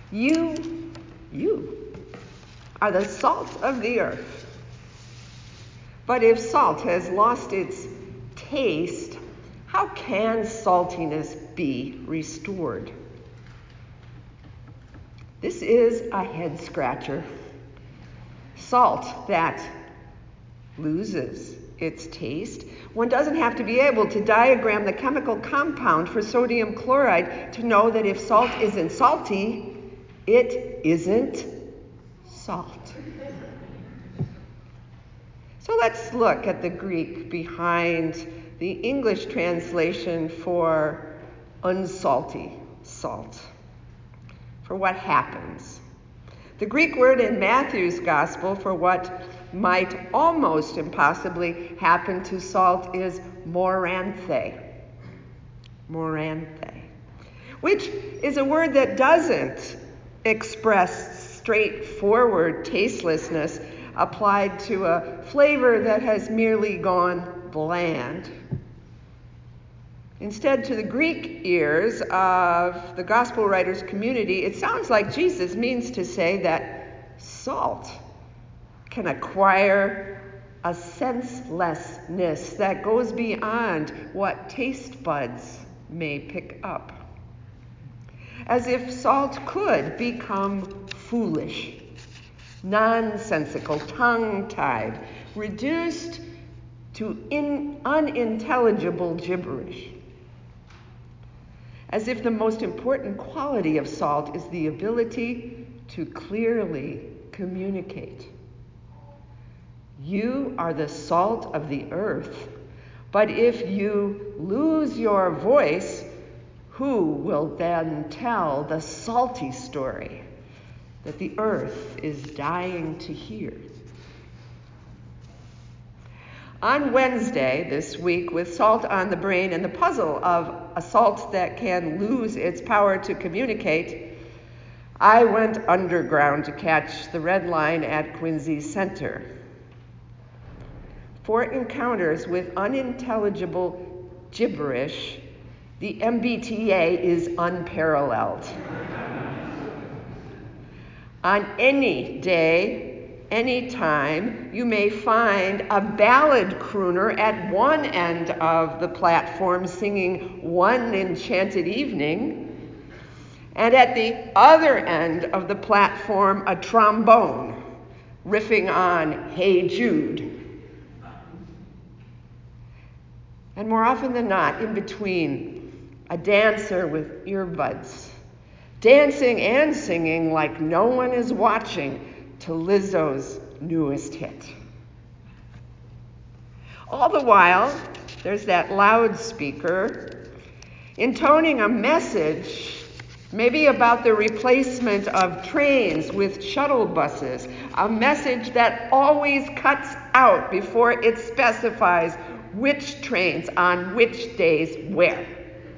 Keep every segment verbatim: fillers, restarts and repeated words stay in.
You, you are the salt of the earth. But if salt has lost its taste, how can saltiness be restored? This is a head scratcher. Salt that loses its taste. One doesn't have to be able to diagram the chemical compound for sodium chloride to know that if salt isn't salty, it isn't salt. So let's look at the Greek behind the English translation for unsalty salt. For what happens. The Greek word in Matthew's gospel for what might almost impossibly happen to salt is moranthe. Moranthe. Which is a word that doesn't express straightforward tastelessness applied to a flavor that has merely gone bland. Instead, to the Greek ears of the gospel writers' community, it sounds like Jesus means to say that salt can acquire a senselessness that goes beyond what taste buds may pick up. As if salt could become foolish, nonsensical, tongue-tied, reduced to in, unintelligible gibberish. As if the most important quality of salt is the ability to clearly communicate. You are the salt of the earth, but if you lose your voice, who will then tell the salty story that the earth is dying to hear? On Wednesday this week, with salt on the brain and the puzzle of a salt that can lose its power to communicate, I went underground to catch the red line at Quincy Center. For encounters with unintelligible gibberish, the M B T A is unparalleled. On any day, any time, you may find a ballad crooner at one end of the platform singing One Enchanted Evening, and at the other end of the platform, a trombone riffing on Hey Jude. And more often than not, in between, a dancer with earbuds, dancing and singing like no one is watching to Lizzo's newest hit. All the while, there's that loudspeaker intoning a message, maybe about the replacement of trains with shuttle buses, a message that always cuts out before it specifies which trains on which days where.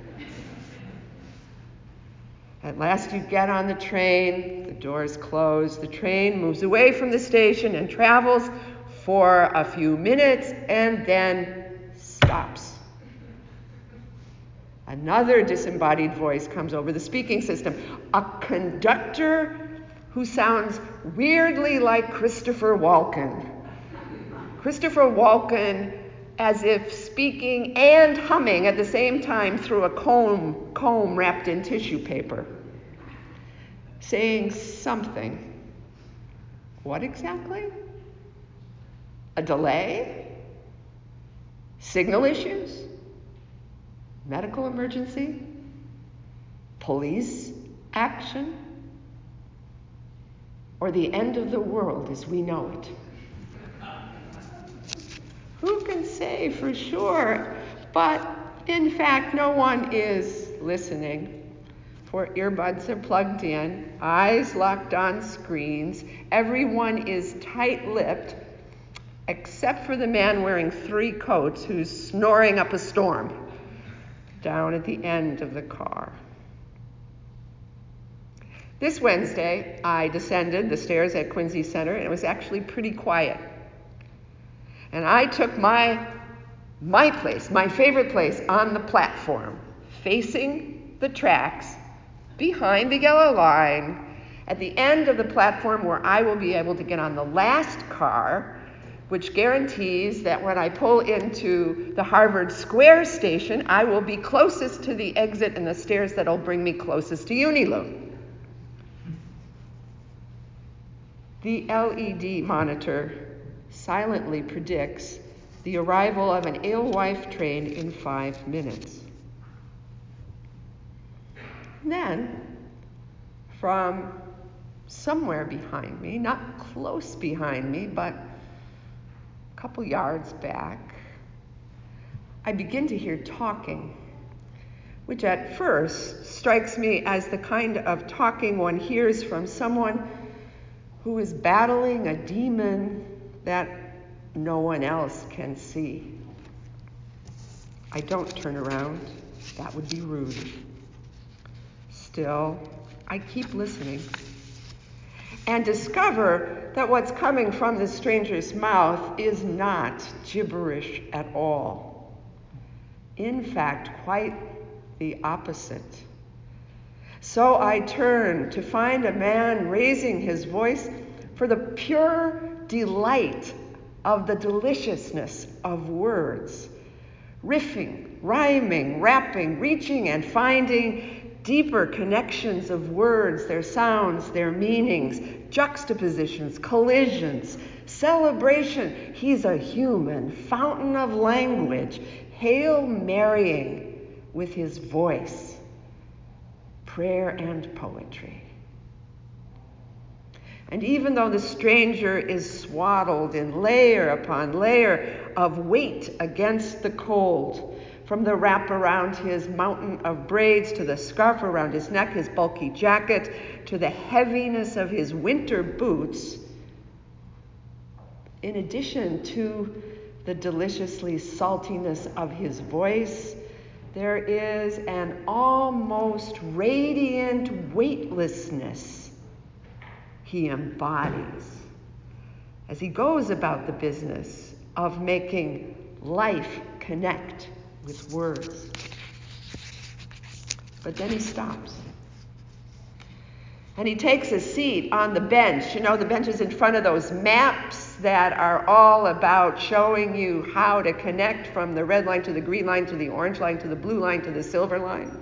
At last you get on the train, the doors close, the train moves away from the station and travels for a few minutes and then stops. Another disembodied voice comes over the speaking system, a conductor who sounds weirdly like Christopher Walken. Christopher Walken as if speaking and humming at the same time through a comb, comb wrapped in tissue paper. Saying something. What exactly? A delay? Signal issues? Medical emergency? Police action? Or the end of the world as we know it? Who can say for sure? But in fact, no one is listening, for earbuds are plugged in, eyes locked on screens. Everyone is tight-lipped, except for the man wearing three coats who's snoring up a storm down at the end of the car. This Wednesday, I descended the stairs at Quincy Center, and it was actually pretty quiet. And I took my, my place, my favorite place on the platform, facing the tracks, behind the yellow line, At the end of the platform where I will be able to get on the last car, which guarantees that when I pull into the Harvard Square station, I will be closest to the exit and the stairs that'll bring me closest to Uniloon. The L E D monitor silently predicts the arrival of an alewife train in five minutes. And then, from somewhere behind me, not close behind me, but a couple yards back, I begin to hear talking, which at first strikes me as the kind of talking one hears from someone who is battling a demon that no one else can see. I don't turn around. That would be rude. Still, I keep listening and discover that what's coming from the stranger's mouth is not gibberish at all. In fact, quite the opposite. So I turn to find a man raising his voice for the pure delight of the deliciousness of words, riffing, rhyming, rapping, reaching and finding deeper connections of words, their sounds, their meanings, juxtapositions, collisions, celebration. He's a human fountain of language, Hail Marying with his voice, prayer and poetry. And even though the stranger is swaddled in layer upon layer of weight against the cold, from the wrap around his mountain of braids to the scarf around his neck, his bulky jacket, to the heaviness of his winter boots, in addition to the deliciously saltiness of his voice, there is an almost radiant weightlessness he embodies as he goes about the business of making life connect with words. But then he stops. And he takes a seat on the bench. You know, the bench is in front of those maps that are all about showing you how to connect from the red line to the green line to the orange line to the blue line to the silver line.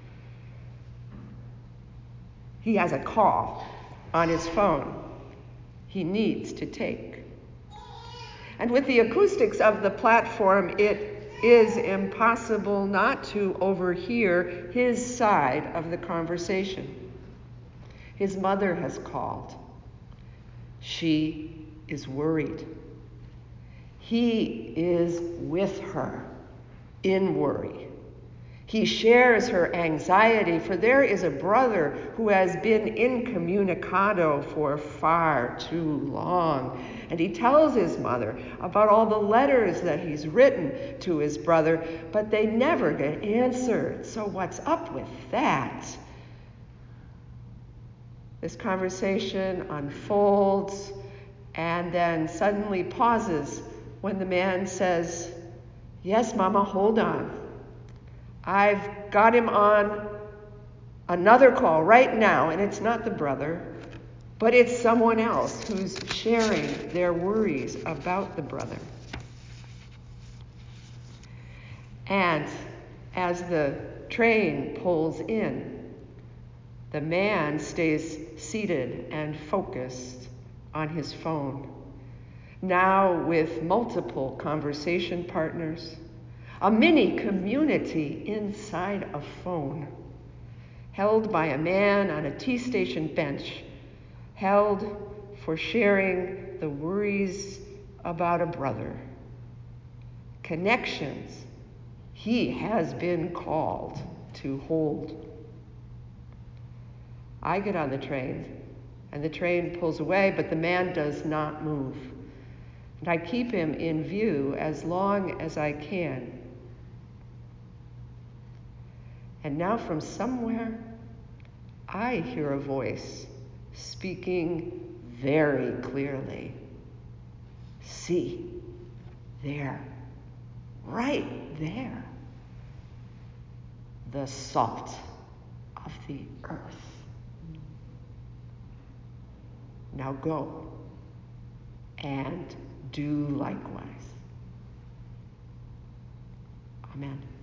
He has a call on his phone he needs to take. And with the acoustics of the platform, it is impossible not to overhear his side of the conversation. His mother has called. She is worried. He is with her in worry. He shares her anxiety, for there is a brother who has been incommunicado for far too long. And he tells his mother about all the letters that he's written to his brother, but they never get answered. So what's up with that? This conversation unfolds and then suddenly pauses when the man says, "Yes, Mama, hold on. I've got him on another call right now, and it's not the brother, but it's someone else who's sharing their worries about the brother." And as the train pulls in, the man stays seated and focused on his phone, now with multiple conversation partners, a mini community inside a phone, held by a man on a T-station bench, held for sharing the worries about a brother. Connections he has been called to hold. I get on the train, and the train pulls away, but the man does not move. And I keep him in view as long as I can. And now from somewhere, I hear a voice speaking very clearly. See, there, right there, the salt of the earth. Now go and do likewise. Amen.